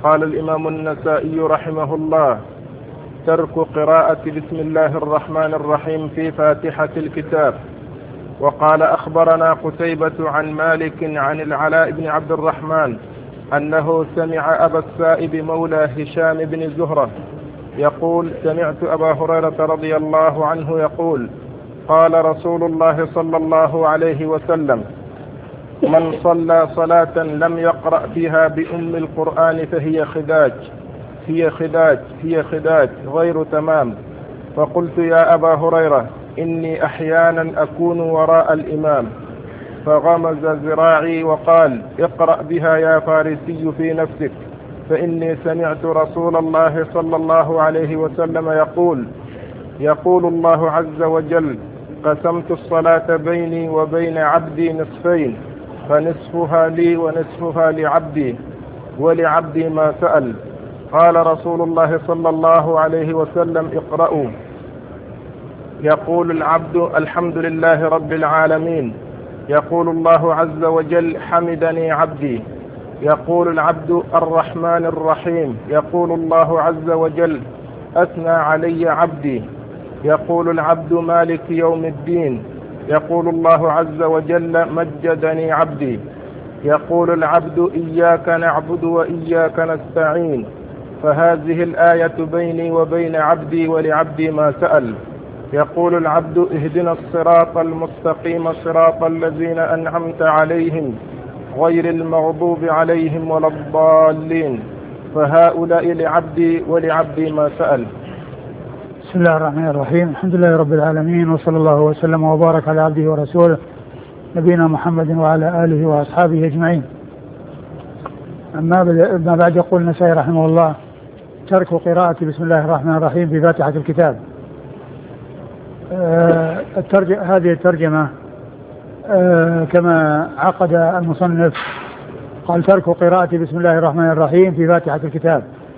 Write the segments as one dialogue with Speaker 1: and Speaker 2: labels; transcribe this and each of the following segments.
Speaker 1: قال الإمام النسائي رحمه الله: ترك قراءة بسم الله الرحمن الرحيم في فاتحة الكتاب. وقال: أخبرنا قتيبة عن مالك عن العلاء بن عبد الرحمن أنه سمع أبا السائب مولى هشام بن زهرة يقول: سمعت أبا هريرة رضي الله عنه يقول: قال رسول الله صلى الله عليه وسلم: من صلى صلاة لم يقرأ بها بأم القرآن فهي خداج غير تمام. فقلت: يا أبا هريرة، إني أحيانا أكون وراء الإمام. فغمز ذراعي وقال: اقرأ بها يا فارسي في نفسك، فإني سمعت رسول الله صلى الله عليه وسلم يقول الله عز وجل: قسمت الصلاة بيني وبين عبدي نصفين، فنصفها لي ونصفها لعبدي، ولعبدي ما سأل. قال رسول الله صلى الله عليه وسلم: اقرأوا. يقول العبد: الحمد لله رب العالمين. يقول الله عز وجل: حمدني عبدي. يقول العبد: الرحمن الرحيم. يقول الله عز وجل: أثنى علي عبدي. يقول العبد: مالك يوم الدين. يقول الله عز وجل: مجدني عبدي. يقول العبد: إياك نعبد وإياك نستعين. فهذه الآية بيني وبين عبدي ولعبدي ما سأل. يقول العبد: اهدنا الصراط المستقيم صراط الذين أنعمت عليهم غير المغضوب عليهم ولا الضالين. فهؤلاء لعبدي ولعبدي ما سأل.
Speaker 2: بسم الله الرحمن الرحيم. الحمد لله رب العالمين، وصلى الله وسلم وبارك على عبده ورسوله نبينا محمد وعلى آله وأصحابه أجمعين. أما بعد، يقول النسائي رحمه الله: ترك قراءة بسم الله الرحمن الرحيم في فاتحة الكتاب. هذه الترجمة كما عقد المصنف قال: ترك قراءة بسم الله الرحمن الرحيم في فاتحة الكتاب.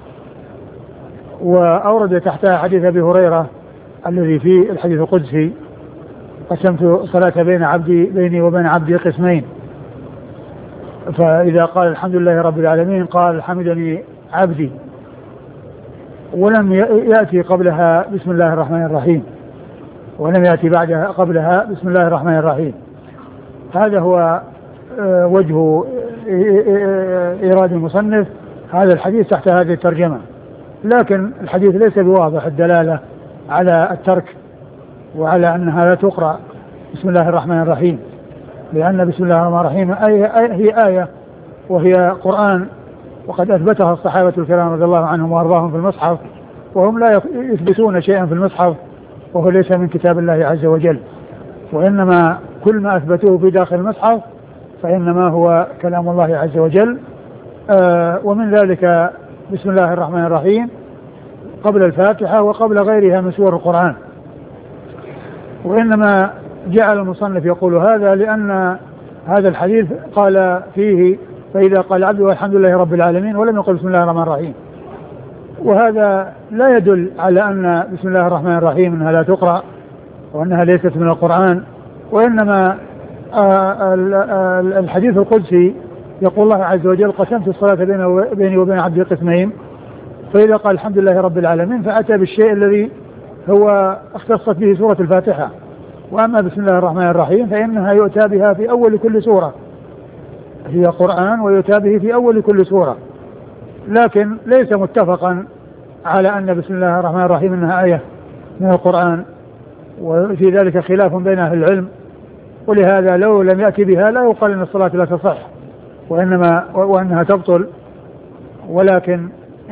Speaker 2: وأورد تحتها حديث أبي هريرة الذي فيه الحديث القدسي: قسمت صلاة بيني وبين عبدي قسمين، فإذا قال الحمد لله رب العالمين قال: حمدني عبدي، ولم يأتي قبلها بسم الله الرحمن الرحيم، ولم يأتي بعدها قبلها بسم الله الرحمن الرحيم. هذا هو وجه إيراد المصنف هذا الحديث تحت هذه الترجمة. لكن الحديث ليس بواضح الدلالة على الترك وعلى أنها لا تقرأ بسم الله الرحمن الرحيم، لأن بسم الله الرحمن الرحيم هي آية وهي قرآن، وقد أثبتها الصحابة الكرام رضي الله عنهم وأرضاهم في المصحف، وهم لا يثبتون شيئا في المصحف وهو ليس من كتاب الله عز وجل، وإنما كل ما أثبتوه في داخل المصحف فإنما هو كلام الله عز وجل. ومن ذلك بسم الله الرحمن الرحيم قبل الفاتحة وقبل غيرها من سور القرآن. وإنما جعل المصنف يقول هذا لأن هذا الحديث قال فيه: فإذا قال العبد والحمد لله رب العالمين، ولم يقل بسم الله الرحمن الرحيم. وهذا لا يدل على أن بسم الله الرحمن الرحيم أنها لا تقرأ وأنها ليست من القرآن، وإنما الحديث القدسي يقول الله عز وجل: قسمت الصلاة بيني وبين عبدي قسمين، فإذا قال الحمد لله رب العالمين فأتى بالشيء الذي هو اختصت به سورة الفاتحة. وأما بسم الله الرحمن الرحيم فإنها يؤتى بها في أول كل سورة، هي قرآن ويؤتى به في أول كل سورة، لكن ليس متفقا على أن بسم الله الرحمن الرحيم أنها آية من القرآن، وفي ذلك خلاف بين أهل العلم. ولهذا لو لم يأتي بها لا يقال أن الصلاة لا تصح وأنها تبطل. ولكن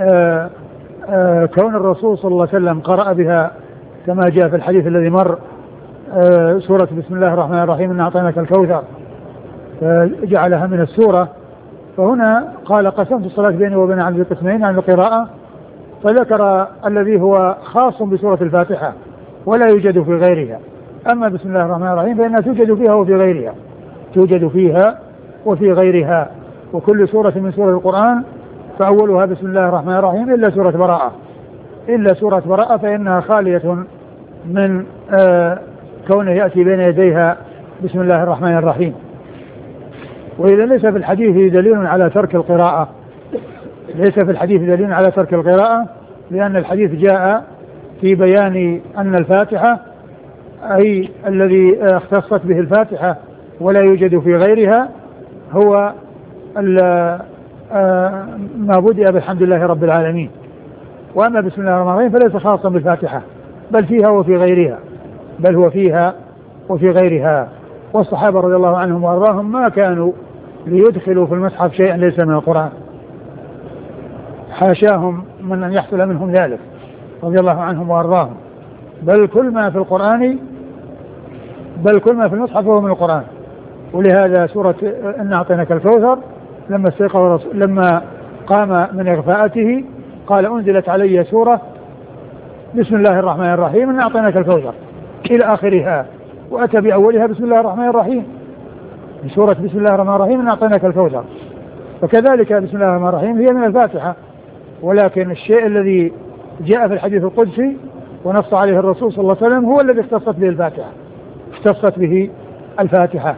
Speaker 2: كون الرسول صلى الله عليه وسلم قرأ بها كما جاء في الحديث الذي مر سورة بسم الله الرحمن الرحيم إنا أعطيناك الكوثر، فجعلها من السورة، فهنا قال: قسمت الصلاة بيني وبين عبدي قسمين عن القراءة، فذكر الذي هو خاص بسورة الفاتحة ولا يوجد في غيرها. أما بسم الله الرحمن الرحيم فإنها توجد فيها وفي غيرها، توجد فيها وفي غيرها. وكل سورة من سورة القرآن فأولها بسم الله الرحمن الرحيم إلا سورة براءة فإنها خالية من كونه يأتي بين يديها بسم الله الرحمن الرحيم. وإذا ليس في الحديث دليل على ترك القراءة ليس في الحديث دليل على ترك القراءة، لأن الحديث جاء في بيان أن الفاتحة أي الذي اختصت به الفاتحة ولا يوجد في غيرها هو ما بدأ بالحمد لله رب العالمين. وأما بسم الله الرحمن الرحيم فليس خاصا بالفاتحة، بل فيها وفي غيرها، بل هو فيها وفي غيرها. والصحابة رضي الله عنهم وأرضاهم ما كانوا ليدخلوا في المصحف شيئا ليس من القرآن، حاشاهم من أن يحصل منهم ذلك رضي الله عنهم وأرضاهم، بل كل ما في القرآن، بل كل ما في المصحف هو من القرآن. ولهذا سورة إنا أعطيناك الكوثر لما قام من إغفاءته قال أنزلت علي سورة بسم الله الرحمن الرحيم إنا أعطيناك الكوثر إلى آخرها، وأتى بأولها بسم الله الرحمن الرحيم، سورة بسم الله الرحمن الرحيم إنا أعطيناك الكوثر. فكذلك بسم الله الرحمن الرحيم هي من الفاتحة، ولكن الشيء الذي جاء في الحديث القدسي ونص عليه الرسول صلى الله عليه وسلم هو الذي اختصت به الفاتحة، اختصت به الفاتحة.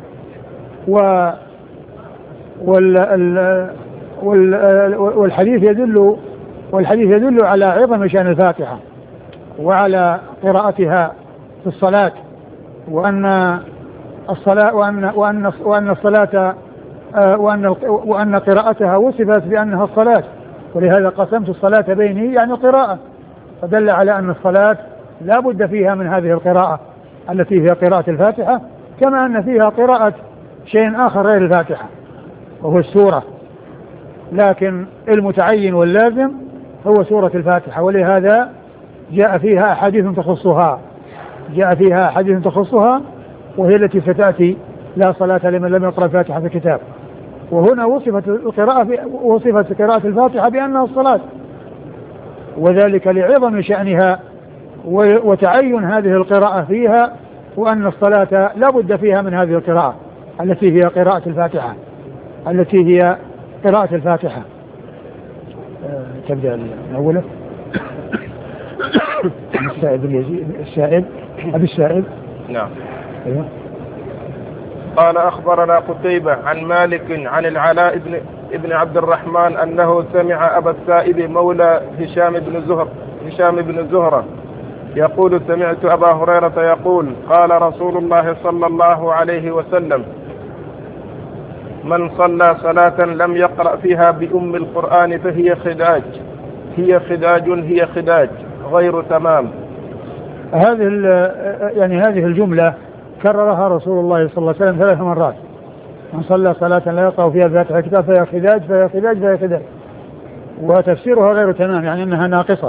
Speaker 2: والحديث يدل على عظم شأن الفاتحة وعلى قراءتها في الصلاة، وأن الصلاة وأن الصلاة وأن قراءتها وصفت بأنها الصلاة، ولهذا قسمت الصلاة بيني يعني القراءة، فدل على أن الصلاة لا بد فيها من هذه القراءة التي هي قراءة الفاتحة، كما أن فيها قراءة شيء آخر غير الفاتحة وهو السورة، لكن المتعين واللازم هو سورة الفاتحة. ولهذا جاء فيها أحاديث تخصها وهي التي ستأتي: لا صلاة لمن لم يقرأ الفاتحة في الكتاب. وهنا وصفت قراءة الفاتحة بأنها الصلاة، وذلك لعظم شأنها وتعين هذه القراءة فيها، وأن الصلاة لا بد فيها من هذه القراءة التي هي قراءة الفاتحة. تبدأ الأولى. السائب.
Speaker 1: نعم.
Speaker 2: أيوة.
Speaker 1: قال أخبرنا قتيبة عن مالك عن العلاء ابن عبد الرحمن أنه سمع أبا السائب مولى هشام بن زهرة يقول: سمعت أبا هريرة يقول: قال رسول الله صلى الله عليه وسلم: من صلى صلاة لم يقرأ فيها بأم القرآن فهي خداج غير تمام.
Speaker 2: هذه الجملة كررها رسول الله صلى الله عليه وسلم 3 مرات: من صلى صلاة لا يقرأ فيها بفاتحة الكتاب فهي خداج. وتفسيرها غير تمام، يعني أنها ناقصة.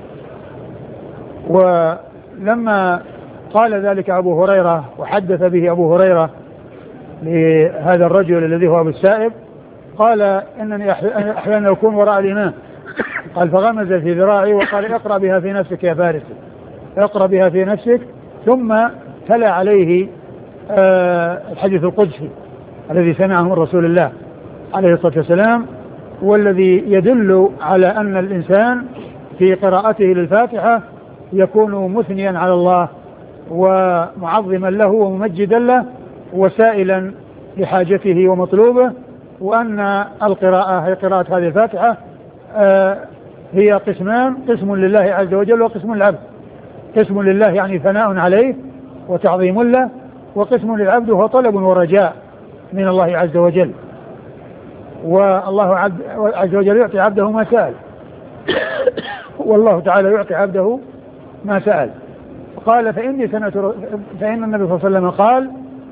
Speaker 2: ولما قال ذلك أبو هريرة وحدث به أبو هريرة لهذا الرجل الذي هو أبو السائب، قال: إنني أحيانا أكون وراء الإمام، قال فغمز في ذراعي وقال: اقرأ بها في نفسك يا فارسي، اقرأ بها في نفسك. ثم تلا عليه الحديث القدسي الذي سمعه من رسول الله عليه الصلاة والسلام، والذي يدل على أن الإنسان في قراءته للفاتحة يكون مثنيا على الله ومعظما له وممجدا له وسائلا لحاجته ومطلوبه، وأن القراءة هي قراءة هذه الفاتحة هي قسمان: قسم لله عز وجل وقسم للعبد. قسم لله يعني ثناء عليه وتعظيم له، وقسم للعبد هو طلب ورجاء من الله عز وجل، والله عز وجل يعطي عبده ما سأل، والله تعالى يعطي عبده ما سأل. قال: فإن النبي صلى الله عليه وسلم قال: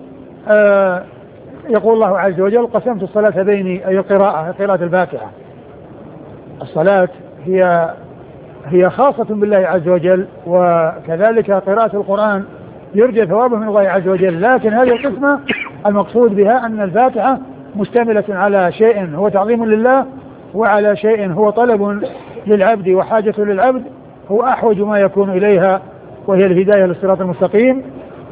Speaker 2: يقول الله عز وجل: قسمت الصلاة بيني، أي قراءة الفاتحة. الصلاة هي خاصة بالله عز وجل، وكذلك قراءة القرآن يرجى ثوابه من الله عز وجل، لكن هذه القسمة المقصود بها أن الفاتحة مشتملة على شيء هو تعظيم لله، وعلى شيء هو طلب للعبد وحاجة للعبد، هو أحوج ما يكون إليها، وهي الهداية للصراط المستقيم،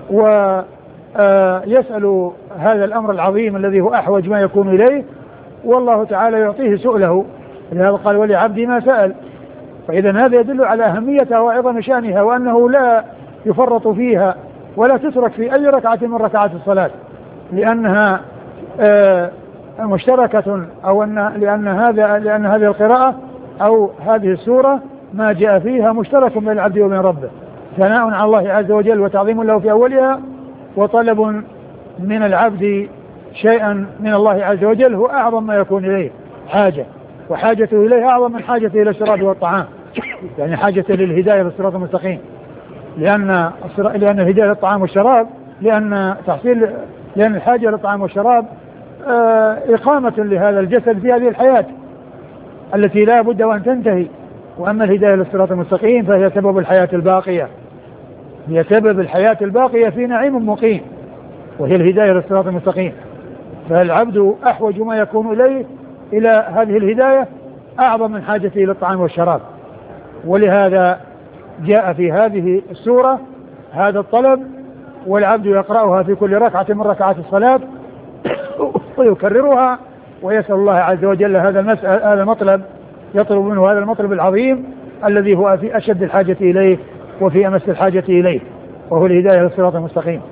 Speaker 2: ويسأل هذا الأمر العظيم الذي هو أحوج ما يكون إليه، والله تعالى يعطيه سؤله، لهذا قال: ولعبدي ما سأل. فإذا هذا يدل على أهميتها وعظم شأنها، وأنه لا يفرط فيها ولا تترك في أي ركعة من ركعات الصلاة، لأنها مشتركة، أو لأن هذه القراءة أو هذه السورة ما جاء فيها مشترك بين العبد وبين ربه، ثناء على الله عز وجل وتعظيم له في أولها، وطلب من العبد شيئا من الله عز وجل هو أعظم ما يكون إليه حاجة، وحاجته إليه أعظم من حاجته إلى الشراب والطعام، يعني حاجة للهداية بالصراط المستقيم، لأن الهداية للطعام والشراب، لأن الحاجة للطعام والشراب إقامة لهذا الجسد في هذه الحياة التي لا بد وأن تنتهي. وأما الهداية للصراط المستقيم فهي سبب الحياة الباقية، هي سبب الحياة الباقية في نعيم مقيم، وهي الهداية للصراط المستقيم. فالعبد أحوج ما يكون إليه إلى هذه الهداية أعظم من حاجته إلى الطعام والشراب، ولهذا جاء في هذه السورة هذا الطلب، والعبد يقرأها في كل ركعة من ركعات الصلاة ويكررها ويسأل الله عز وجل هذا المطلب، يطلب منه هذا المطلب العظيم الذي هو في أشد الحاجة إليه وفي أمس الحاجة إليه، وهو الهداية للصراط المستقيم.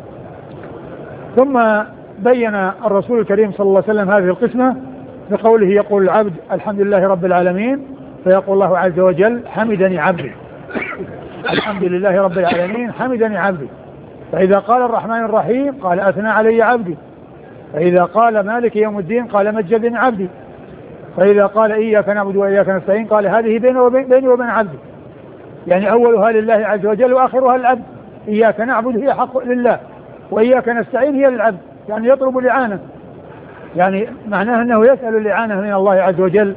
Speaker 2: ثم بين الرسول الكريم صلى الله عليه وسلم هذه القسمة بقوله: يقول العبد الحمد لله رب العالمين، فيقول الله عز وجل: حمدني عبدي. الحمد لله رب العالمين، حمدني عبدي. فإذا قال الرحمن الرحيم قال: أثنى علي عبدي. فإذا قال مالك يوم الدين قال: مجدني عبدي. فإذا قال إياك نعبد وإياك نستعين قال: هذه بيني وبين عبدي، يعني أولها لله عز وجل وآخرها للعبد. إياك نعبد هي حق لله، وإياك نستعين هي للعبد، يعني يطلب الإعانة، يعني معناه أنه يسأل الإعانة من الله عز وجل،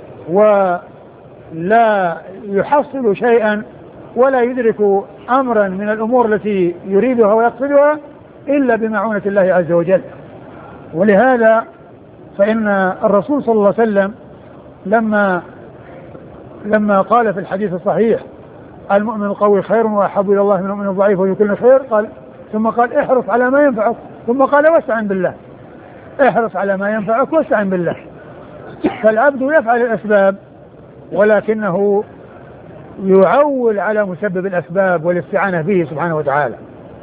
Speaker 2: ولا يحصل شيئا ولا يدرك أمرا من الأمور التي يريدها ويقصدها إلا بمعونة الله عز وجل. ولهذا فإن الرسول صلى الله عليه وسلم لما قال في الحديث الصحيح: المؤمن القوي خير وأحب إلى الله من المؤمن الضعيف ويكون خير، ثم قال: احرص على ما ينفعك، ثم قال: واستعن بالله. احرص على ما ينفعك واستعن بالله. فالعبد يفعل الأسباب ولكنه يعول على مسبب الأسباب والاستعانة به سبحانه وتعالى.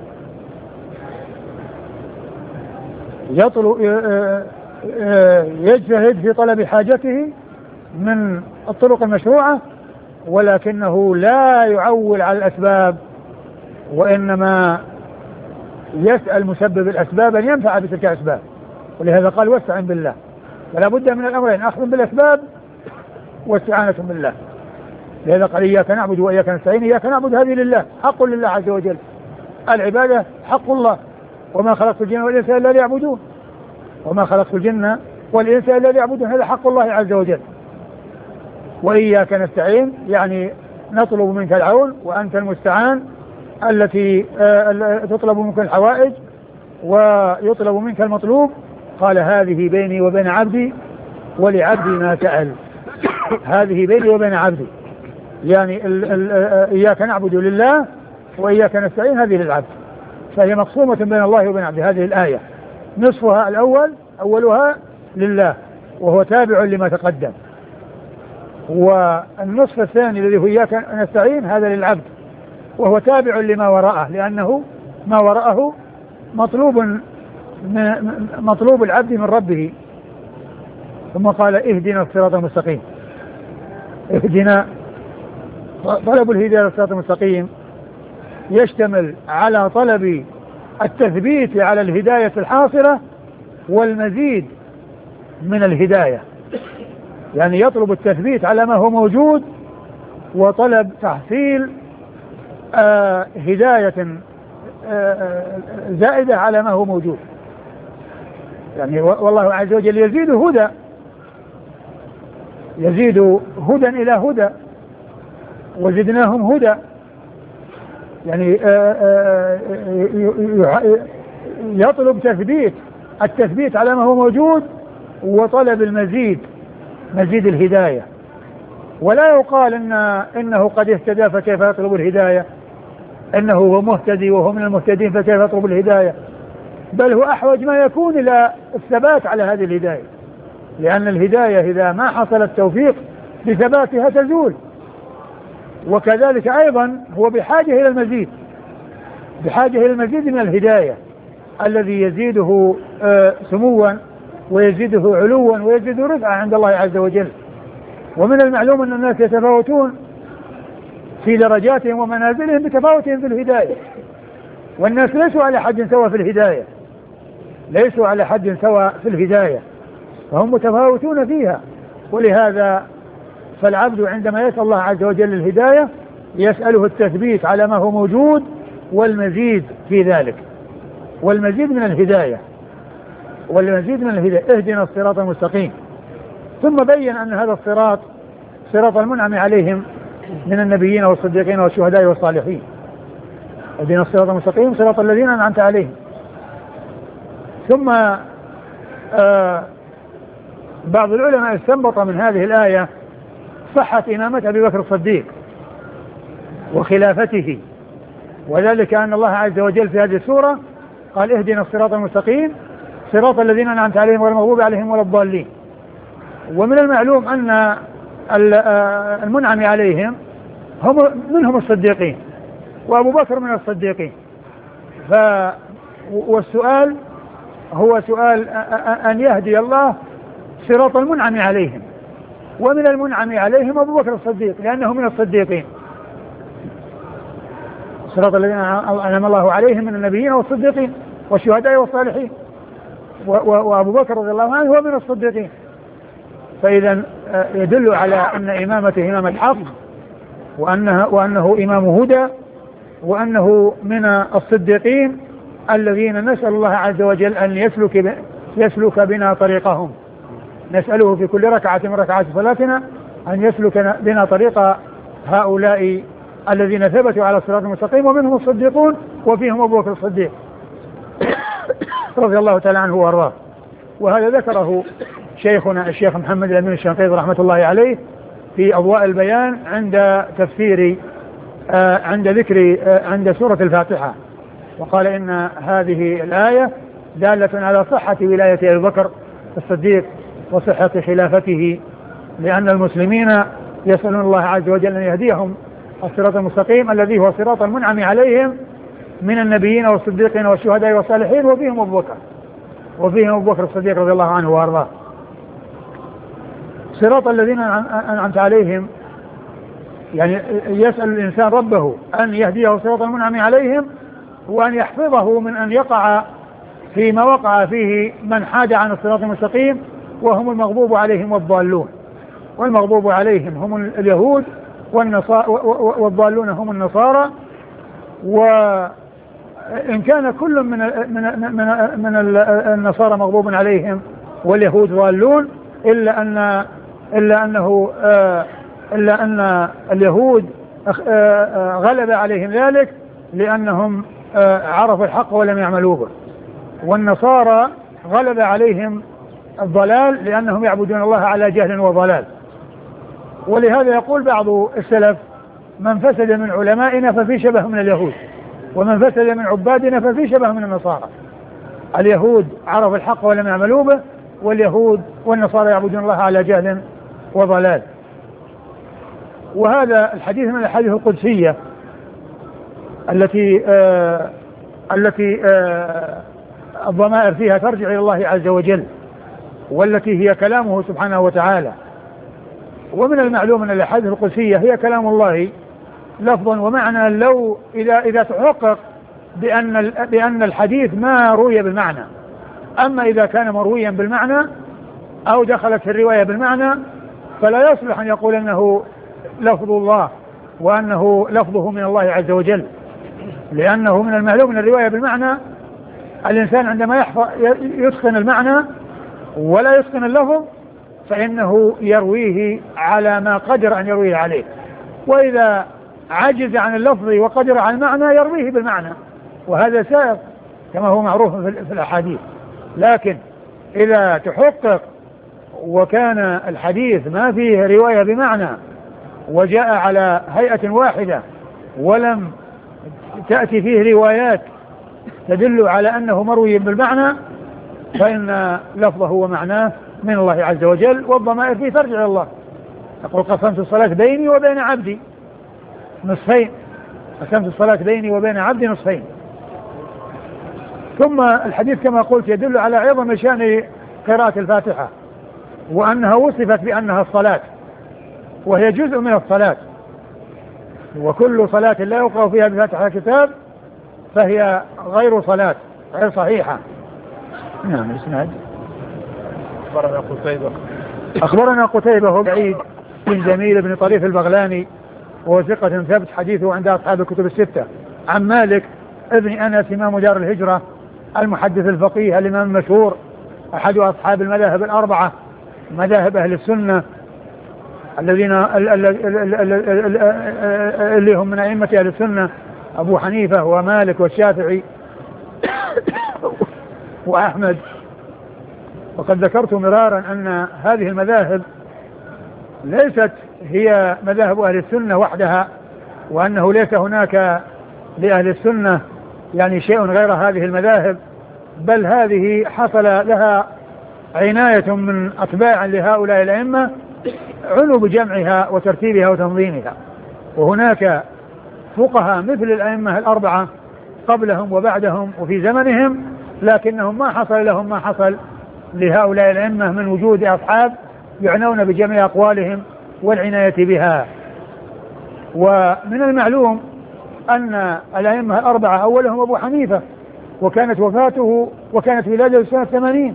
Speaker 2: يجتهد في طلب حاجته من الطرق المشروعة، ولكنه لا يعول على الأسباب، وإنما يسأل مسبب الأسباب أن ينفع بتلك الأسباب. ولهذا قال: واستعن بالله. فلا بد من الأمرين: أخذ بالأسباب واستعانة بالله. لهذا قال: إياك نعبد وإياك نستعين. إياك نعبد هذه لله، حق لله عز وجل، العبادة حق الله، وما خلقت الجن والإنس إلا ليعبدون، وما خلقت الجن والإنس إلا ليعبدون، هذا حق الله عز وجل. وإياك نستعين يعني نطلب منك العون وأنت المستعان، التي تطلب منك الحوائج ويطلب منك المطلوب. قال: هذه بيني وبين عبدي ولعبدي ما سأل. هذه بيني وبين عبدي، يعني إياك نعبد لله وإياك نستعين هذه للعبد، فهي مقسومة بين الله وبين عبده. هذه الآية نصفها أولها لله وهو تابع لما تقدم، والنصف الثاني الذي هو إياك نستعين هذا للعبد وهو تابع لما وراءه، لأنه ما وراءه مطلوب العبد من ربه. ثم قال: اهدنا الصراط المستقيم. اهدنا، طلب الهداية للصراط المستقيم يشتمل على طلب التثبيت على الهداية الحاصلة والمزيد من الهداية، يعني يطلب التثبيت على ما هو موجود وطلب تحصيل هداية زائدة على ما هو موجود. يعني والله عز وجل يزيد هدى إلى هدى وزدناهم هدى، يعني يطلب التثبيت على ما هو موجود وطلب مزيد الهداية. ولا يقال إنه قد اهتدى فكيف يطلب الهداية، إنه هو مهتدي وهو من المهتدين فكيف يطلب الهداية، بل هو أحوج ما يكون إلى الثبات على هذه الهداية، لأن الهداية إذا ما حصل التوفيق بثباتها تزول. وكذلك أيضا هو بحاجة إلى المزيد من الهداية الذي يزيده سموا ويزيده علوا ويزيده رفعة عند الله عز وجل. ومن المعلوم أن الناس يتفاوتون في درجاتهم ومنازلهم بتفاوتهم في الهداية، والناس ليسوا على حد سواء في الهداية، ليسوا على حد سواء في الهداية، فهم متفاوتون فيها. ولهذا فالعبد عندما يسأل الله عز وجل الهداية يسأله التثبيت على ما هو موجود والمزيد في ذلك، والمزيد من الهداية، والمزيد من الهداية. اهدنا الصراط المستقيم. ثم بين أن هذا الصراط صراط المنعم عليهم من النبيين والصديقين والشهداء والصالحين. اهدنا الصراط المستقيم صراط الذين أنعمت عليهم. ثم بعض العلماء استنبط من هذه الآية صحة إمامة أبي بكر الصديق وخلافته، وذلك أن الله عز وجل في هذه السورة قال اهدنا الصراط المستقيم صراط الذين أنعمت عليهم غير المغضوب عليهم ولا الضالين. ومن المعلوم أن المنعم عليهم هم منهم الصديقين، وأبو بكر من الصديقين. والسؤال هو سؤال أن يهدي الله صراط المنعم عليهم، ومن المنعم عليهم أبو بكر الصديق لأنه من الصديقين. صراط الذين أنعم الله عليهم من النبيين والصديقين والشهداء والصالحين، وأبو بكر رضي الله عنه هو من الصديقين. فإذا يدل على أن إمامته إمام الحق، وأنه إمام هدى، وأنه من الصديقين الذين نسأل الله عز وجل أن يسلك بنا طريقهم. نسأله في كل ركعة من ركعات صلاتنا أن يسلك بنا طريق هؤلاء الذين ثبتوا على الصراط المستقيم، ومنهم الصديقون وفيهم أبو بكر الصديق رضي الله تعالى عنه وارضاه. وهذا ذكره شيخنا الشيخ محمد الأمين الشنقيطي رحمة الله عليه في أضواء البيان عند تفسير عند سورة الفاتحة، وقال إن هذه الآية دالة على صحة ولاية أبي بكر الصديق وصحة خلافته، لأن المسلمين يسألون الله عز وجل أن يهديهم الصراط المستقيم الذي هو صراط المنعم عليهم من النبيين والصديقين والشهداء والصالحين، وفيهم أبو بكر الصديق رضي الله عنه وارضاه. صراط الذين أنعمت عليهم يعني يسأل الإنسان ربه أن يهديه صراط المنعم عليهم، وأن يحفظه من أن يقع فيما وقع فيه من حاد عن الصراط المستقيم وهم المغضوب عليهم والضالون. والمغضوب عليهم هم اليهود والضالون هم النصارى. وإن كان كل من النصارى مغضوب عليهم واليهود ضالون، إلا أن اليهود غلب عليهم ذلك لأنهم عرفوا الحق ولم يعملوا به، والنصارى غلب عليهم الضلال لأنهم يعبدون الله على جهل وضلال. ولهذا يقول بعض السلف من فسد من علمائنا ففي شبه من اليهود، ومن فسد من عبادنا ففي شبه من النصارى. اليهود عرفوا الحق ولم يعملوا به، واليهود والنصارى يعبدون الله على جهل وضلال. وهذا الحديث من الأحاديث القدسية التي الضمائر فيها ترجع إلى الله عز وجل، والتي هي كلامه سبحانه وتعالى. ومن المعلوم أن الأحاديث القدسية هي كلام الله لفظا ومعنى، لو إذا تحقق بأن الحديث ما روي بالمعنى. أما إذا كان مرويا بالمعنى أو دخلت في الرواية بالمعنى فلا يصلح أن يقول أنه لفظ الله وأنه لفظه من الله عز وجل، لأنه من المعلوم أن الرواية بالمعنى الإنسان عندما يتقن المعنى ولا يتقن اللفظ فإنه يرويه على ما قدر أن يرويه عليه، وإذا عجز عن اللفظ وقدر على المعنى يرويه بالمعنى، وهذا سائر كما هو معروف في الأحاديث. لكن إذا تحقق وكان الحديث ما فيه رواية بمعنى وجاء على هيئة واحدة ولم تأتي فيه روايات تدل على أنه مروي بالمعنى فإن لفظه ومعناه من الله عز وجل، والضمائر فيه ترجع إلى الله. يقول قسمت الصلاة بيني وبين عبدي نصفين، قسمت الصلاة بيني وبين عبدي نصفين. ثم الحديث كما قلت يدل على عظم شأن قراءة الفاتحة، وأنها وصفت بأنها الصلاة، وهي جزء من الصلاة، وكل صلاة لا يقرأ فيها بفاتحة الكتاب فهي غير صلاة، غير صحيحة. نعم. الإسناد. أخبرنا قتيبة بن سعيد بن جميل بن طريف البغلاني وهو ثقة ثبت حديثه عند أصحاب الكتب الستة، عن مالك ابن أنس إمام دار الهجرة المحدث الفقيه الإمام المشهور أحد أصحاب المذاهب الأربعة مذاهب أهل السنة الذين اللي هم من أئمة أهل السنة أبو حنيفة ومالك والشافعي وأحمد. وقد ذكرت مرارا أن هذه المذاهب ليست هي مذاهب أهل السنة وحدها، وأنه ليس هناك لأهل السنة يعني شيء غير هذه المذاهب، بل هذه حصل لها عناية من أتباع لهؤلاء الأئمة عنوا بجمعها وترتيبها وتنظيمها. وهناك فقهاء مثل الأئمة الأربعة قبلهم وبعدهم وفي زمنهم، لكنهم ما حصل لهم ما حصل لهؤلاء الأئمة من وجود أصحاب يعنون بجميع أقوالهم والعناية بها. ومن المعلوم أن الأئمة الأربعة أولهم أبو حنيفة، وكانت ولادته سنة 80،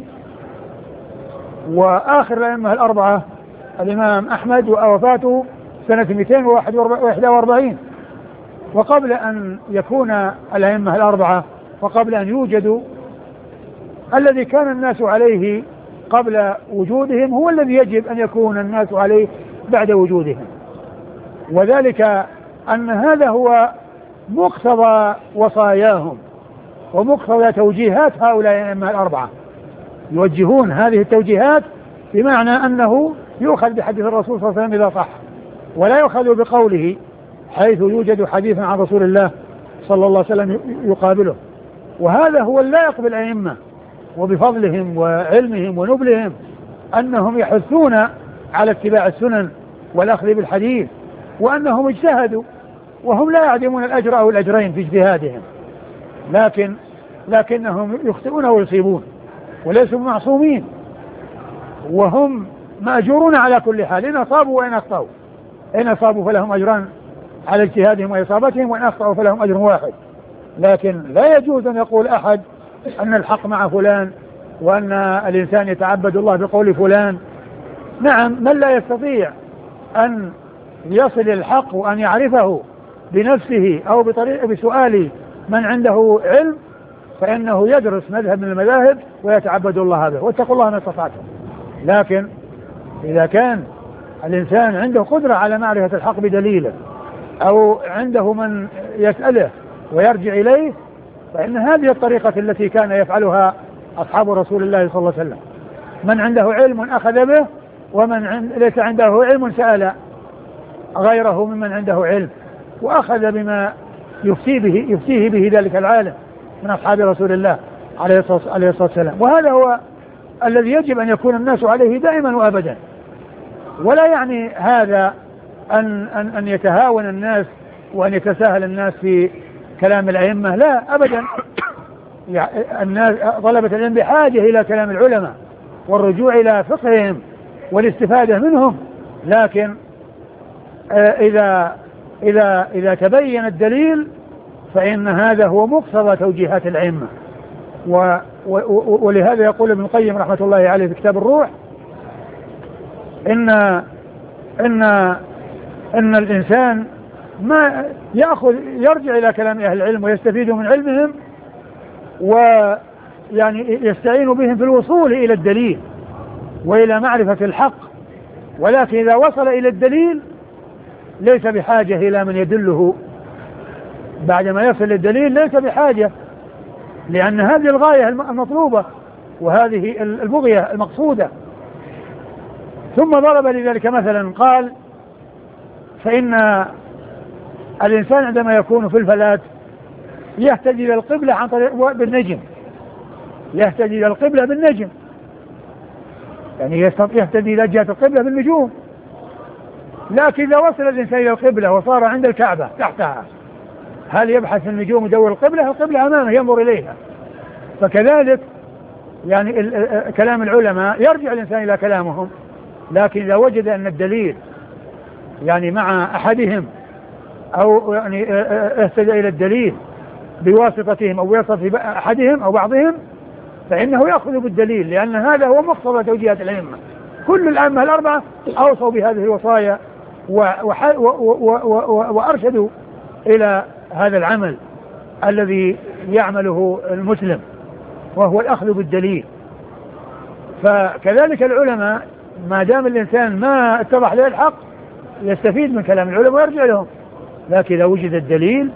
Speaker 2: وآخر الأئمة الأربعة الإمام أحمد ووفاته سنة 241. وقبل أن يكون الأئمة الأربعة وقبل أن يوجدوا الذي كان الناس عليه قبل وجودهم هو الذي يجب أن يكون الناس عليه بعد وجودهم، وذلك أن هذا هو مقتضى وصاياهم ومقتضى توجيهات هؤلاء الأئمة الأربعة، يوجهون هذه التوجيهات بمعنى أنه يؤخذ بحديث الرسول صلى الله عليه وسلم إذا صح، ولا يؤخذ بقوله حيث يوجد حديث عن رسول الله صلى الله عليه وسلم يقابله. وهذا هو اللائق بالأئمة وبفضلهم وعلمهم ونبلهم أنهم يحثون على اتباع السنن والأخذ بالحديث، وأنهم اجتهدوا وهم لا يعدمون الأجر أو الأجرين في اجتهادهم، لكنهم يخطئون ويصيبون وليسوا معصومين، وهم مأجورون على كل حال إن أصابوا وإن أخطأوا. إن أصابوا فلهم أجران على اجتهادهم وإصابتهم، وإن أخطأوا فلهم أجر واحد. لكن لا يجوز أن يقول أحد أن الحق مع فلان وأن الإنسان يتعبد الله بقول فلان. نعم، من لا يستطيع أن يصل الحق وأن يعرفه بنفسه أو بسؤال من عنده علم فإنه يدرس مذهب من المذاهب ويتعبد الله به، واتقوا الله ما استطعتم. لكن إذا كان الإنسان عنده قدرة على معرفة الحق بدليله أو عنده من يسأله ويرجع إليه، فإن هذه الطريقة التي كان يفعلها أصحاب رسول الله صلى الله عليه وسلم، من عنده علم أخذ به، ومن ليس عنده علم سأل غيره ممن عنده علم وأخذ بما يفتيه به ذلك العالم من أصحاب رسول الله عليه الصلاة والسلام. وهذا هو الذي يجب أن يكون الناس عليه دائما وأبدا، ولا يعني هذا أن يتهاون الناس وأن يتساهل الناس في كلام الأئمة، لا أبدا. الناس طلبة العلم بحاجة إلى كلام العلماء والرجوع إلى فقههم والاستفادة منهم، لكن إذا تبين الدليل فإن هذا هو مقتضى توجيهات الأئمة. ولهذا يقول ابن القيم رحمة الله عليه في كتاب الروح إن الإنسان ما يرجع إلى كلام أهل العلم ويستفيد من علمهم ويعني يستعين بهم في الوصول إلى الدليل وإلى معرفة الحق، ولكن إذا وصل إلى الدليل ليس بحاجة إلى من يدله بعدما يصل للدليل، ليس بحاجة، لأن هذه الغاية المطلوبة وهذه البغية المقصودة. ثم ضرب لذلك مثلا قال فإن الإنسان عندما يكون في الفلاة يهتدي إلى القبلة عن طريق بالنجم، يهتدي إلى القبلة بالنجم، يعني يهتدي إلى جهة القبلة بالنجوم. لكن إذا وصل الإنسان إلى القبلة وصار عند الكعبة تحتها، هل يبحث في النجوم يدور القبلة؟ القبلة أمامه ينظر إليها. فكذلك يعني كلام العلماء يرجع الإنسان إلى كلامهم، لكن إذا وجد أن الدليل يعني مع أحدهم أو يعني اهتدى إلى الدليل بواسطتهم أو بواسطة أحدهم أو بعضهم، فإنه يأخذ بالدليل، لأن هذا هو مقتضى توجيهات الأئمة. كل الأئمة الأربعة أوصوا بهذه الوصايا وأرشدوا إلى هذا العمل الذي يعمله المسلم، وهو الأخذ بالدليل. فكذلك العلماء ما دام الإنسان ما اتضح له الحق يستفيد من كلام العلماء ويرجع لهم، لكن إذا وجد الدليل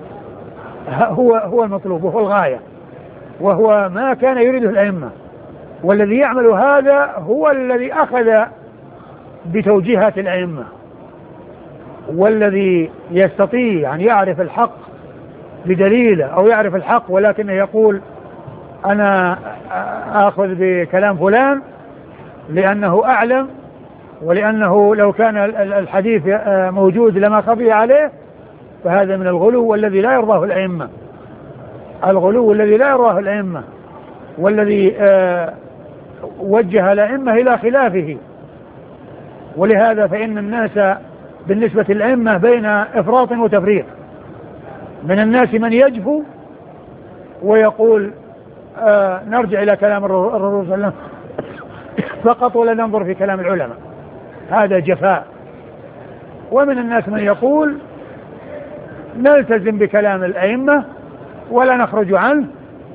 Speaker 2: هو المطلوب وهو الغاية، وهو ما كان يريده الأئمة. والذي يعمل هذا هو الذي أخذ بتوجيهات الأئمة، والذي يستطيع أن يعرف الحق بدليله أو يعرف الحق ولكنه يقول أنا آخذ بكلام فلان لأنه أعلم، ولأنه لو كان الحديث موجود لما خفي عليه، فهذا من الغلو والذي لا يرضاه الأئمة. الغلو الذي لا يرضاه الأئمة، والذي وجه الأئمة إلى خلافه. ولهذا فإن الناس بالنسبة للأئمة بين إفراط وتفريط. من الناس من يجفو ويقول نرجع إلى كلام الرسول صلى الله عليه وسلم فقط ولا ننظر في كلام العلماء، هذا جفاء. ومن الناس من يقول نلتزم بكلام الأئمة ولا نخرج عنه،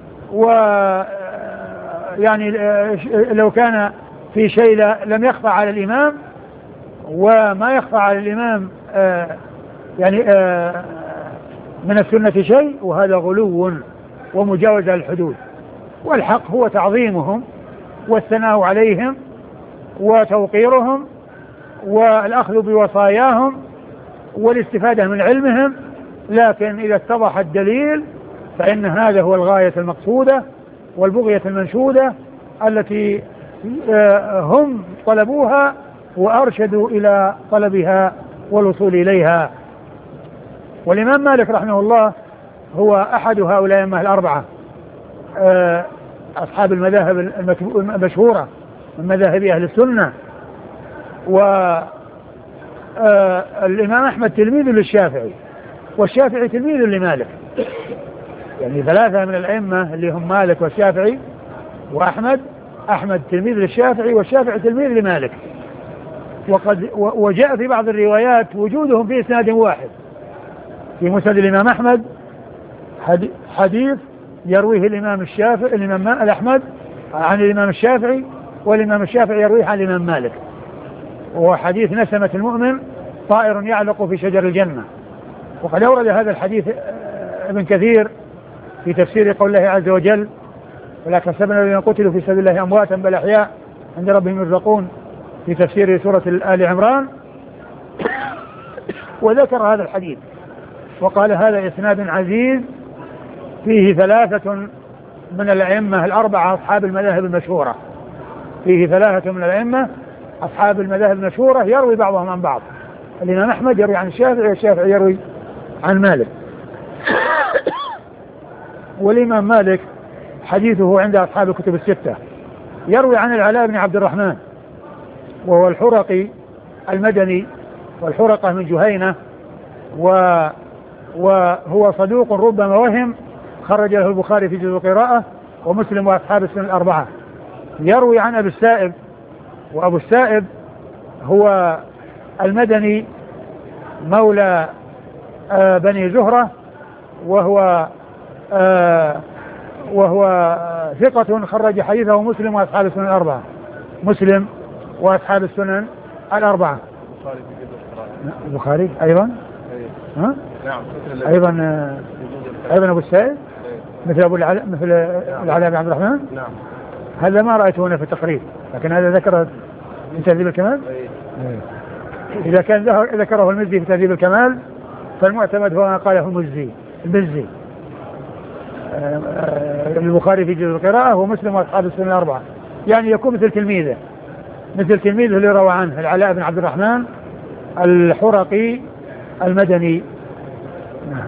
Speaker 2: ويعني لو كان في شيء لم يخفى على الإمام، وما يخفى على الإمام يعني من السنة شيء، وهذا غلو ومجاوزة الحدود. والحق هو تعظيمهم والثناء عليهم وتوقيرهم والأخذ بوصاياهم والاستفادة من علمهم، لكن إذا اتضح الدليل فإن هذا هو الغاية المقصودة والبغية المنشودة التي هم طلبوها وأرشدوا إلى طلبها والوصول إليها. والإمام مالك رحمه الله هو أحد هؤلاء الأربعة أصحاب المذاهب المشهورة من مذاهب أهل السنة. والإمام أحمد تلميذ للشافعي، والشافعي تلميذ لمالك، يعني ثلاثة من الأئمة اللي هم مالك والشافعي وأحمد. أحمد تلميذ للشافعي والشافعي تلميذ لمالك. وجاء في بعض الروايات وجودهم في إسناد واحد في مسند الإمام أحمد حديث يرويه الإمام الشافعي الإمام أحمد عن الإمام الشافعي، والإمام الشافعي يرويه عن الإمام مالك، وحديث نسمة المؤمن طائر يعلق في شجر الجنة. وقد أورد هذا الحديث ابن كثير في تفسير قول الله عز وجل ولا تحسبن الذين قتلوا في سبيل الله أمواتا بل أحياء عند ربهم يرزقون، في تفسير سورة آل عمران، وذكر هذا الحديث وقال هذا إسناد عزيز فيه ثلاثة من الأئمة الأربعة أصحاب المذاهب المشهورة، فيه ثلاثة من الأئمة أصحاب المذاهب المشهورة يروي بعضهم عن بعض. الإمام أحمد يروي عن الشافعي والشافعي يروي عن مالك. والإمام مالك حديثه عند أصحاب الكتب الستة، يروي عن العلاء بن عبد الرحمن وهو الحرقي المدني، والحرقة من جهينة، وهو صدوق ربما وهم، خرج له البخاري في جزء القراءة ومسلم وأصحاب السنن الأربعة. يروي عن أبي السائب، وأبو السائب هو المدني مولى بني زهرة، وهو ثقة خرج حديثه مسلم وأصحاب السنن الأربعة. مسلم وأصحاب السنن الأربعة. البخاري أيضا ها؟
Speaker 1: نعم.
Speaker 2: أيضا أبو السائب مثل مثل العلاء بن عبد الرحمن.
Speaker 1: نعم.
Speaker 2: هذا ما رأيته هنا في التقريب، لكن هذا ذكره في تهذيب الكمال. إذا كان ذكره المزي في تهذيب الكمال فالمعتمد هو ما قاله المزي. البخاري في جزء القراءة ومسلم وأصحاب السنن الأربعة، يعني يكون مثل تلميذه اللي روى عنه العلاء بن عبد الرحمن الحرقي المدني.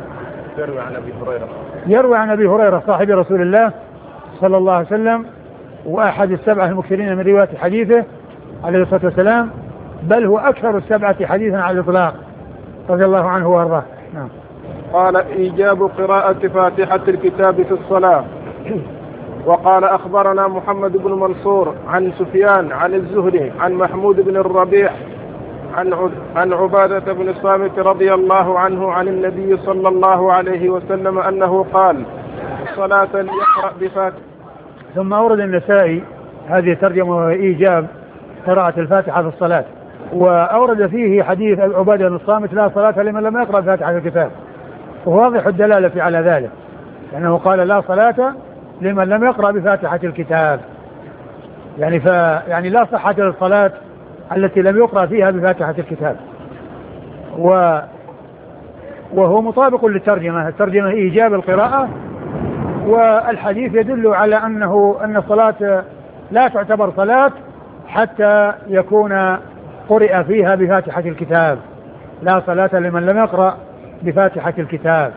Speaker 1: يروي عن أبي هريرة صاحب رسول الله صلى الله عليه وسلم
Speaker 2: وأحد السبعة المكثرين من رواية حديثه عليه الصلاة والسلام، بل هو أكثر السبعة حديثا على الإطلاق رضي الله عنه وأرضاه. نعم.
Speaker 1: قال إيجاب قراءة فاتحة الكتاب في الصلاة. وقال أخبرنا محمد بن منصور عن سفيان عن الزهري عن محمود بن الربيع عن عبادة بن الصامت رضي الله عنه عن النبي صلى الله عليه وسلم أنه قال: صلاة يقرأ بفاتحة.
Speaker 2: ثم أورد النسائي هذه الترجمة وإيجاب قراءة الفاتحة في الصلاة، وأورد فيه حديث عبادة بن الصامت: لا صلاة لمن لم يقرأ فاتحة الكتاب، وواضح الدلالة على ذلك، لأنه قال: لا صلاة لمن لم يقرأ بفاتحة الكتاب، يعني لا صحة للصلاة التي لم يقرأ فيها بفاتحة الكتاب. وهو مطابق للترجمة، الترجمة إيجاب القراءة، والحديث يدل على أن الصلاة لا تعتبر صلاة حتى يكون قرئ فيها بفاتحة الكتاب. لا صلاة لمن لم يقرأ بفاتحة الكتاب.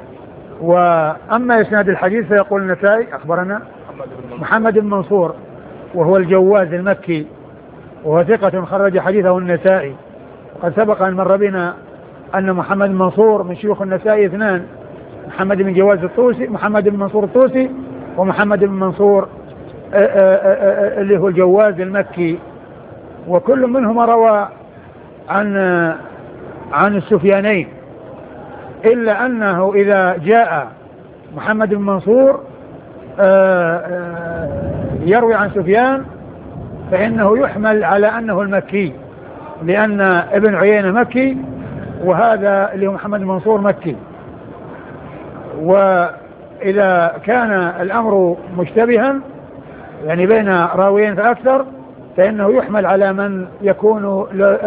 Speaker 2: وأما إسناد الحديث فيقول النسائي: أخبرنا محمد بن منصور وهو الجواز المكي، وهو ثقة خرج حديثه النسائي. وقد سبق أن مر بنا أن محمد بن منصور من شيوخ النسائي اثنان: محمد بن جواز الطوسي، محمد بن منصور الطوسي، ومحمد بن منصور اللي هو الجواز المكي، وكل منهما روى عن السفيانين، إلا أنه إذا جاء محمد بن منصور يروي عن سفيان فإنه يحمل على أنه المكي، لأن ابن عيينة مكي وهذا اللي هو محمد بن منصور مكي. وإذا كان الأمر مشتبها يعني بين راويين فأكثر فإنه يحمل على من يكون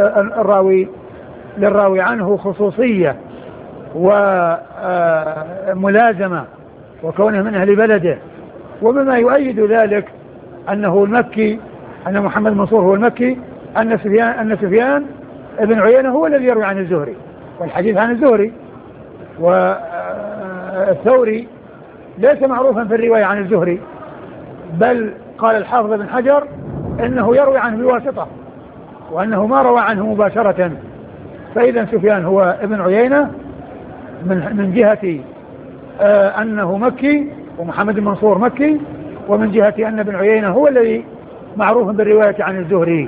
Speaker 2: للراوي عنه خصوصية وملازمة وكونه من أهل بلده. ومما يؤيد ذلك أنه المكي، أن محمد منصور هو المكي، أن سفيان ابن عيينة هو الذي يروي عن الزهري، والحديث عن الزهري. والثوري ليس معروفا في الرواية عن الزهري، بل قال الحافظ بن حجر إنه يروي عنه بواسطة، وأنه ما روى عنه مباشرة. فإذا سفيان هو ابن عيينة من جهة أنه مكي، ومحمد بن منصور مكي، ومن جهة أن ابن عيينة هو الذي معروف بالرواية عن الزهري.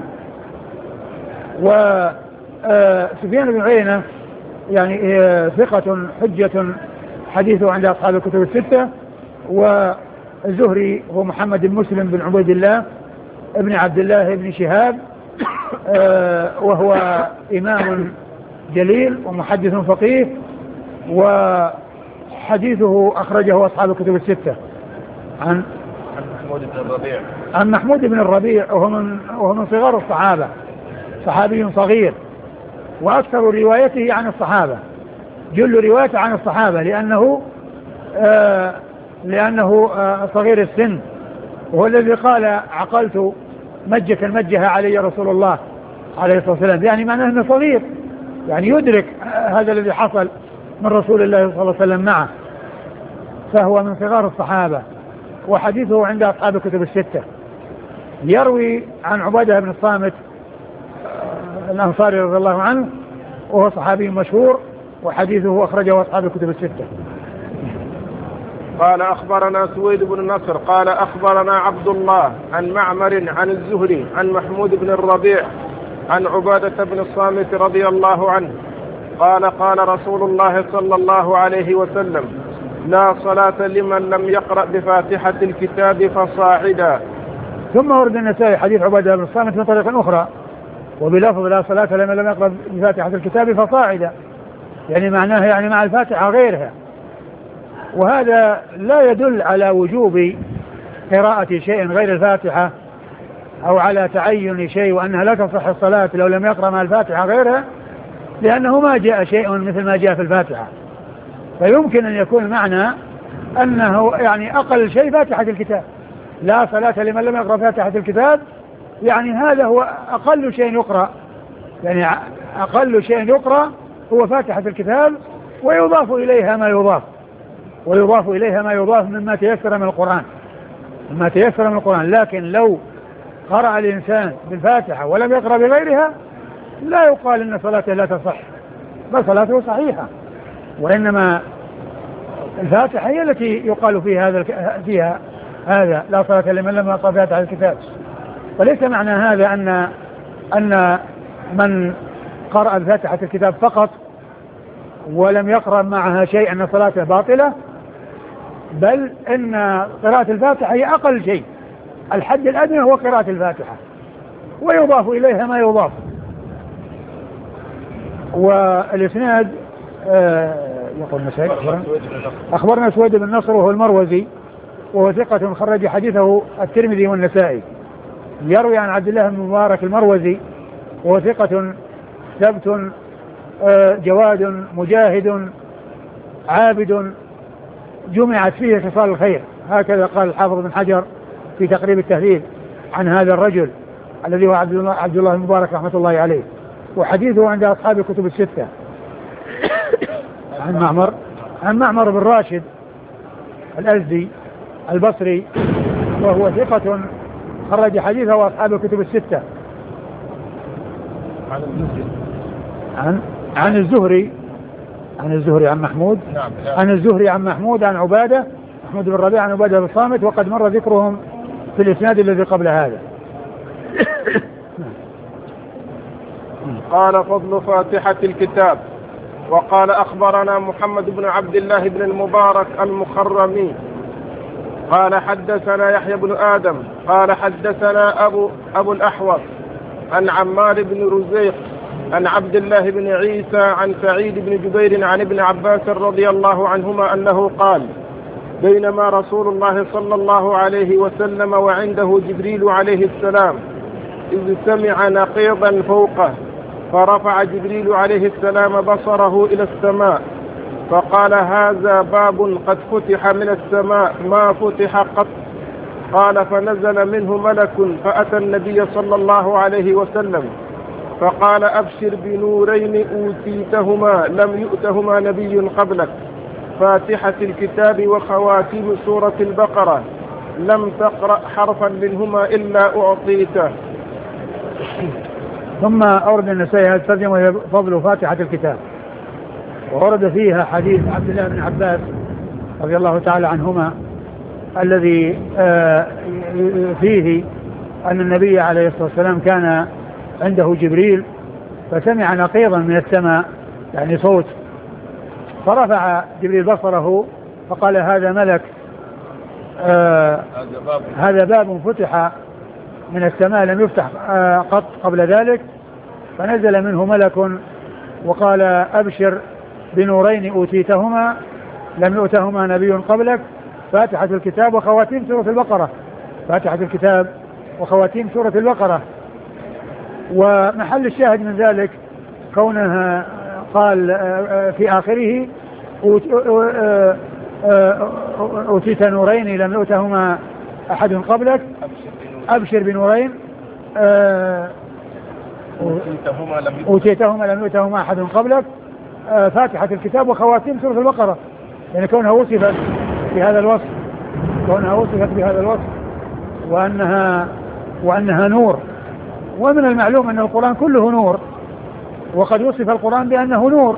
Speaker 2: وسفيان بن عيينة يعني ثقة حجة حديثه عند أصحاب الكتب الستة. والزهري هو محمد بن مسلم بن عبيد الله ابن عبد الله بن شهاب، وهو إمام جليل ومحدث فقيه، وحديثه أخرجه أصحاب الكتب الستة عن محمود بن الربيع، وهو من صغار الصحابة، صحابي صغير، وأكثر روايته عن الصحابة، جل روايته عن الصحابة، لأنه صغير السن، وهو الذي قال: عقلت مجة مجها علي رسول الله عليه الصلاة والسلام، يعني معناه أنه صغير، يعني يدرك هذا الذي حصل من رسول الله صلى الله عليه وسلم معه، فهو من صغار الصحابة، وحديثه عند أصحاب الكتب الستة. يروي عن عبادة بن الصامت الأنصاري رضي الله عنه، وهو صحابي مشهور، وحديثه أخرجه أصحاب الكتب الستة.
Speaker 1: قال: أخبرنا سويد بن نصر قال: أخبرنا عبد الله عن معمر عن الزهري عن محمود بن الربيع عن عبادة بن الصامت رضي الله عنه قال: قال رسول الله صلى الله عليه وسلم: لا صلاة لمن لم يقرأ بفاتحة الكتاب فصاعدا.
Speaker 2: ثم ورد النسائي حديث عبادة بن الصامت من طريق أخرى وبلفظ: لا صلاة لمن لم يقرأ بفاتحة الكتاب فصاعدا، يعني معناها يعني مع الفاتحة غيرها. وهذا لا يدل على وجوب قراءة شيء غير الفاتحة أو على تعين شيء وأنها لا تصح الصلاة لو لم يقرأ مع الفاتحة غيرها، لأنه ما جاء شيء مثل ما جاء في الفاتحة. فيمكن أن يكون المعنى أنه يعني أقل شيء فاتحة الكتاب، لا صلاة لمن لم يقرأ فاتحة الكتاب، يعني هذا هو أقل شيء يقرأ، يعني أقل شيء يقرأ هو فاتحة الكتاب، ويضاف إليها ما يضاف مما تيسر من القرآن. ما تيسر من القرآن. لكن لو قرأ الإنسان بالفاتحة ولم يقرأ بغيرها لا يقال إن صلاته لا تصح، بل صلاته صحيحة، وإنما الفاتحة هي التي يقال فيها هذا لا صلاة لمن لم يقرأ فاتحة الكتاب. وليس معنى هذا أن من قرأ فاتحة الكتاب فقط ولم يقرأ معها شيء أن صلاته باطلة، بل إن قراءة الفاتحة هي أقل شيء، الحد الأدنى هو قراءة الفاتحة، ويضاف إليها ما يضاف. والإسناد يقول مسعود أخبرنا سويد بن نصر وهو المروزي وهو ثقة خرج حديثه الترمذي والنسائي، يروي عن عبد الله بن مبارك المروزي وهو ثقة ثبت جواد مجاهد عابد جمعت فيه خصال الخير، هكذا قال الحافظ بن حجر في تقريب التهذيب عن هذا الرجل الذي هو عبد الله المبارك رحمة الله عليه، وحديثه عند أصحاب الكتب الستة. عن معمر بن راشد الأزدي البصري وهو ثقة خرج حديثه أصحاب الكتب الستة. عن الزهري عن محمود، عن الزهري عن محمود عن عبادة محمود بن ربيعة عن عبادة بن صامت، وقد مر ذكرهم في الإسناد الذي قبل هذا.
Speaker 1: قال فضل فاتحة الكتاب. وقال أخبرنا محمد بن عبد الله بن المبارك المخرمي قال حدثنا يحيى بن آدم قال حدثنا أبو الأحوص عن عمار بن رزيق عن عبد الله بن عيسى عن سعيد بن جبير عن ابن عباس رضي الله عنهما أنه قال بينما رسول الله صلى الله عليه وسلم وعنده جبريل عليه السلام إذ سمع نقيضا فوقه، فرفع جبريل عليه السلام بصره إلى السماء فقال هذا باب قد فتح من السماء ما فتح قط. قال فنزل منه ملك فأتى النبي صلى الله عليه وسلم فقال أبشر بنورين أوتيتهما لم يؤتهما نبي قبلك، فاتحة الكتاب وخواتيم سورة البقرة، لم تقرأ حرفا منهما إلا أعطيته.
Speaker 2: ثم أورد النسائي هذه الترجمة فضل فاتحة الكتاب، وورد فيها حديث عبد الله بن عباس رضي الله تعالى عنهما الذي فيه أن النبي عليه الصلاة والسلام كان عنده جبريل فسمع نقيضا من السماء يعني صوت، فرفع جبريل بصره فقال هذا ملك، هذا باب فتح من السماء لم يفتح قط قبل ذلك، فنزل منه ملك وقال أبشر بنورين أوتيتهما لم يؤتهما نبي قبلك، فاتحة الكتاب وخواتيم سورة البقرة، فاتحة الكتاب وخواتيم سورة البقرة. ومحل الشاهد من ذلك كونها قال في آخره أوتيت نورين لم يؤتهما أحد قبلك، أبشر بنورين أوتيتهما لم يؤتهما أحد قبلك، فاتحة الكتاب وخواتيم سورة البقرة، يعني كونها وصفت بهذا الوصف، وأنها نور. ومن المعلوم أن القرآن كله نور، وقد وصف القرآن بأنه نور،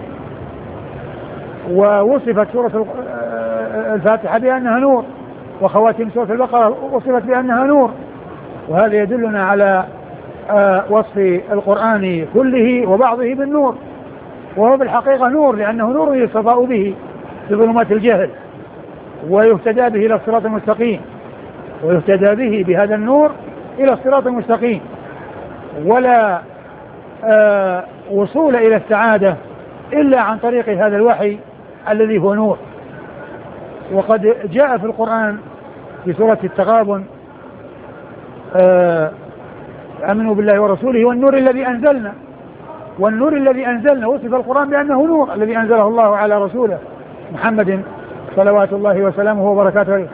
Speaker 2: ووصفت سورة الفاتحة بأنها نور، وخواتيم سورة البقرة وصفت بأنها نور، وهذا يدلنا على وصف القرآن كله وبعضه بالنور، وهو بالحقيقة نور، لأنه نور يستضاء به بظلمات الجهل ويهتدى به إلى الصراط المستقيم، ويهتدى به بهذا النور إلى الصراط المستقيم، ولا وصول إلى السعادة إلا عن طريق هذا الوحي الذي هو نور. وقد جاء في القرآن في سورة التغابن آمنوا بالله ورسوله والنور الذي أنزلنا، والنور الذي أنزلنا وصف القرآن بأنه نور الذي أنزله الله على رسوله محمد صلوات الله وسلامه وبركاته.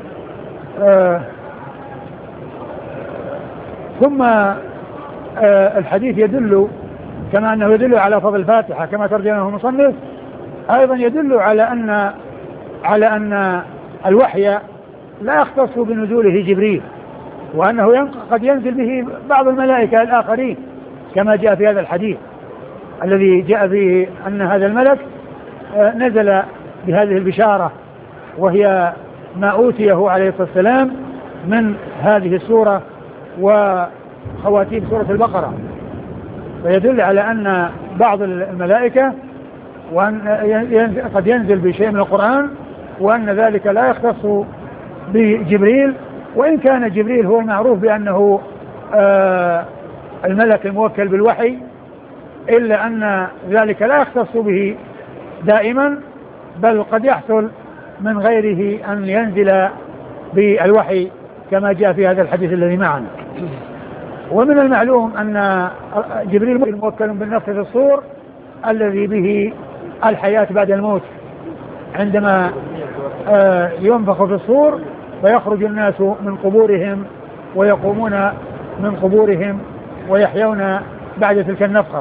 Speaker 2: ثم الحديث يدل كما أنه يدل على فضل الفاتحة كما ترجمه المصنف، أيضا يدل على أن الوحي لا يختص بنزوله جبريل، وأنه قد ينزل به بعض الملائكة الآخرين كما جاء في هذا الحديث الذي جاء فيه أن هذا الملك نزل بهذه البشارة، وهي ما أوتيه عليه الصلاة والسلام من هذه السورة وخواتيم سورة البقرة، فيدل على أن بعض الملائكة قد ينزل بشيء من القرآن، وأن ذلك لا يختص بجبريل، وإن كان جبريل هو المعروف بأنه الملك الموكل بالوحي، إلا أن ذلك لا يختص به دائما، بل قد يحصل من غيره أن ينزل بالوحي كما جاء في هذا الحديث الذي معنا. ومن المعلوم أن جبريل موكل بالنفخ في الصور الذي به الحياة بعد الموت، عندما ينفخ في الصور فيخرج الناس من قبورهم ويقومون من قبورهم ويحيون بعد تلك النفخة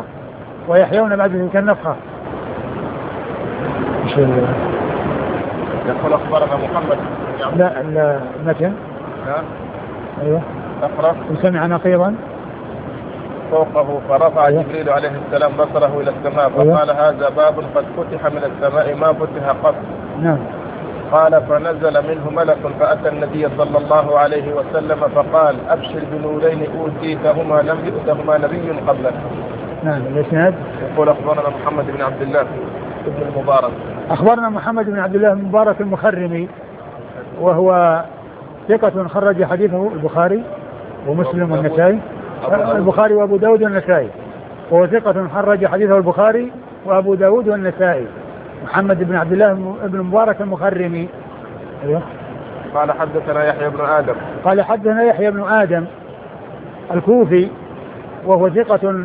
Speaker 1: يقول أخبرنا محمد.
Speaker 2: لا متن. أيوه
Speaker 1: أقرأ.
Speaker 2: وسمع نقيضا
Speaker 1: فوقه فرفع جبريل عليه السلام بصره إلى السماء فقال هذا باب قد فتح من السماء ما فتح قط.
Speaker 2: نعم.
Speaker 1: قال فنزل منه ملك فأتى النبي صلى الله عليه وسلم فقال أبشر بنورين أوتيتهما لم يؤتهما نبي قبلك.
Speaker 2: نعم. الإسناد.
Speaker 1: يقول أخبرنا محمد بن عبد الله بن المبارك.
Speaker 2: أخبرنا محمد بن عبد الله بن المبارك المخرمي، وهو ثقة خرج حديثه البخاري ومسلم والنسائي، البخاري وأبو داود والنسائي، وهو ثقة خرج حديثه البخاري وأبو داود والنسائي، محمد بن عبد الله بن المبارك المخرمي. أيوه.
Speaker 1: قال حدثنا يحيى بن آدم.
Speaker 2: قال حدثنا يحيى بن آدم الكوفي، وهو ثقة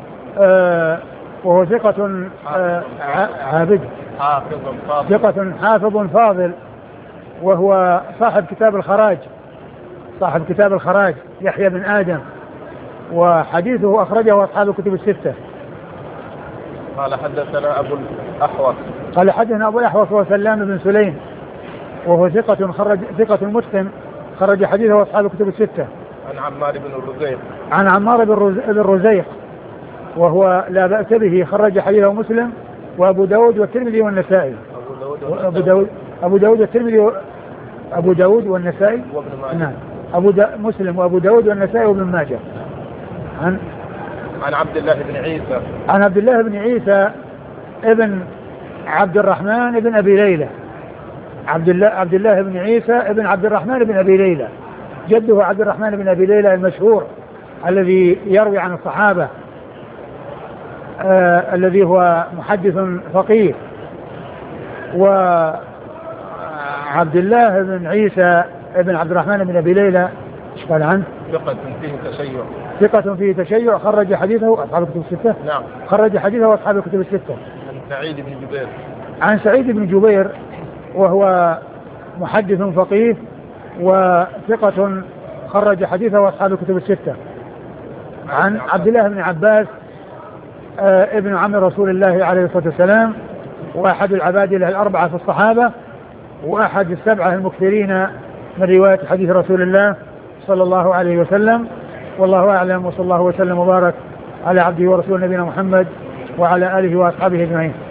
Speaker 2: عابد، ثقة حافظ فاضل، وهو صاحب كتاب الخراج يحيى بن آدم، وحديثه أخرجه أصحاب الكتب الستة.
Speaker 1: قال حدثنا أبو الأحوص.
Speaker 2: قال حدثنا أبو الأحوص وهو سلام بن سليم، وهو ثقة مسلم خرج حديثه أصحاب الكتب الستة.
Speaker 1: عن عمار
Speaker 2: بن رزيق وهو لا بأس به خرج حديثه مسلم وأبو داود والترمذي والنسائي. أبو داود والنسائي
Speaker 1: وابن ماجه.
Speaker 2: نعم. مسلم وأبو داود والنسائي وابن ماجه.
Speaker 1: عن عبد الله بن عيسى.
Speaker 2: عن عبد الله بن عيسى ابن عبد الرحمن بن أبي ليلى. عبد الله بن عيسى ابن عبد الرحمن بن أبي ليلى، جده عبد الرحمن بن أبي ليلى المشهور الذي يروي عن الصحابة، الذي هو محدث فقيه. وعبد الله بن عيسى ابن عبد الرحمن بن أبي ليلى ايش قال عنه؟ ثقة فيه تشيع خرج حديثه أصحاب الكتب الستة.
Speaker 1: نعم.
Speaker 2: خرج حديثه أصحاب الكتب الستة.
Speaker 1: عن
Speaker 2: سعيد بن جبير وهو محدث فقيه وثقة خرج حديثه أصحاب الكتب الستة. عن عبد الله بن عباس ابن عم رسول الله عليه الصلاة والسلام، وأحد العبادلة الأربعة في الصحابة، وأحد السبعة المكثرين من رواية حديث رسول الله صلى الله عليه وسلم. والله أعلم، وصلى الله وسلم وبارك على عبده ورسوله نبينا محمد وعلى آله وأصحابه أجمعين.